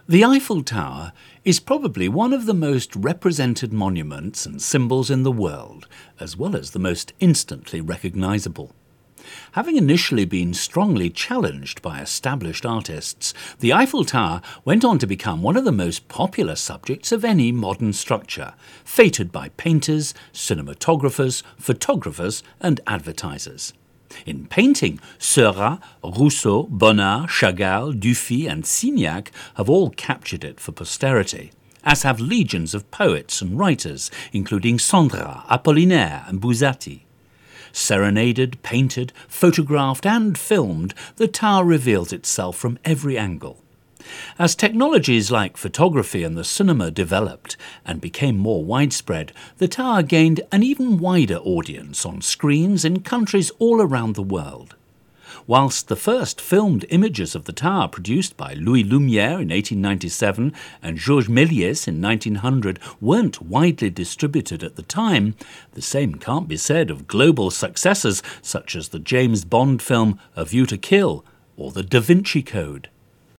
The Eiffel Tower is probably one of the most represented monuments and symbols in the world, as well as the most instantly recognisable. Having initially been strongly challenged by established artists, the Eiffel Tower went on to become one of the most popular subjects of any modern structure, feted by painters, cinematographers, photographers and advertisers. In painting, Seurat, Rousseau, Bonnard, Chagall, Dufy and Signac have all captured it for posterity, as have legions of poets and writers, including Sandra, Apollinaire and Buzzati. Serenaded, painted, photographed and filmed, the tower reveals itself from every angle. As technologies like photography and the cinema developed and became more widespread, the tower gained an even wider audience on screens in countries all around the world. Whilst the first filmed images of the tower produced by Louis Lumière in 1897 and Georges Méliès in 1900 weren't widely distributed at the time, the same can't be said of global successors such as the James Bond film A View to Kill or the Da Vinci Code.